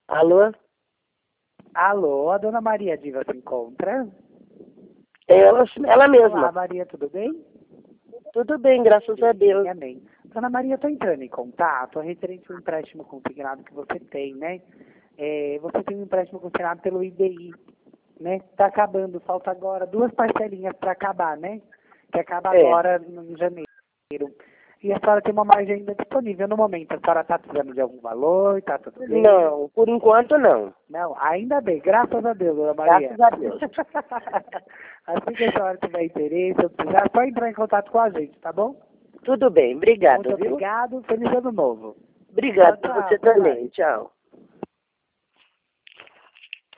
Alô? Alô, a dona Maria Diva se encontra? Ela Olá, mesma. Maria, tudo bem? Tudo bem, graças a Deus. Amém. Dona Maria, estou entrando em contato referente ao empréstimo consignado que você tem, né? Você tem um empréstimo consignado pelo IDI, né? Está acabando, falta agora 2 parcelinhas para acabar, né? Que acaba agora em janeiro. E a senhora tem uma margem ainda disponível no momento. A senhora está precisando de algum valor? Está tudo bem? Não, por enquanto não. Não, ainda bem, graças a Deus, dona Maria. Graças a Deus. Assim que a senhora tiver interesse, ou precisar, só entrar em contato com a gente, tá bom? Tudo bem, obrigado, Muito viu? obrigado, feliz ano novo. Obrigado Tchau, por você tchau, também. Tchau.